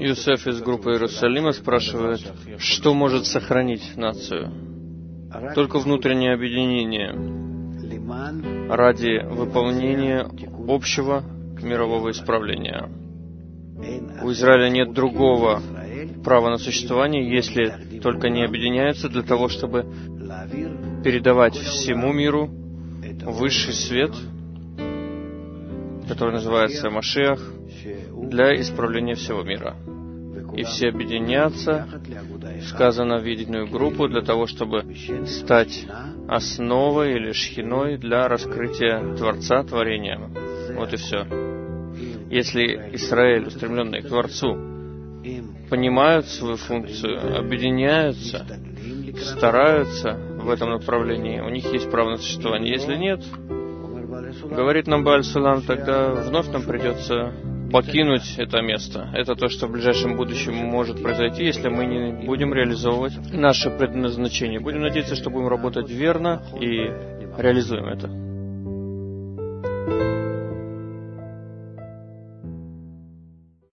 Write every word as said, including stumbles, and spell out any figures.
Юсеф из группы Иерусалима спрашивает, что может сохранить нацию? Только внутреннее объединение ради выполнения общего мирового исправления. У Израиля нет другого права на существование, если только не объединяются для того, чтобы передавать всему миру высший свет, который называется Машиах, для исправления всего мира. И все объединятся, сказано, в единую группу для того, чтобы стать основой или шхиной для раскрытия Творца творения. Вот и все. Если Израиль, устремленный к Творцу, понимают свою функцию, объединяются, стараются в этом направлении, у них есть право на существование. Если нет, говорит нам Бааль Сулам, тогда вновь нам придется покинуть это место. Это то, что в ближайшем будущем может произойти, если мы не будем реализовывать наше предназначение. Будем надеяться, что будем работать верно и реализуем это.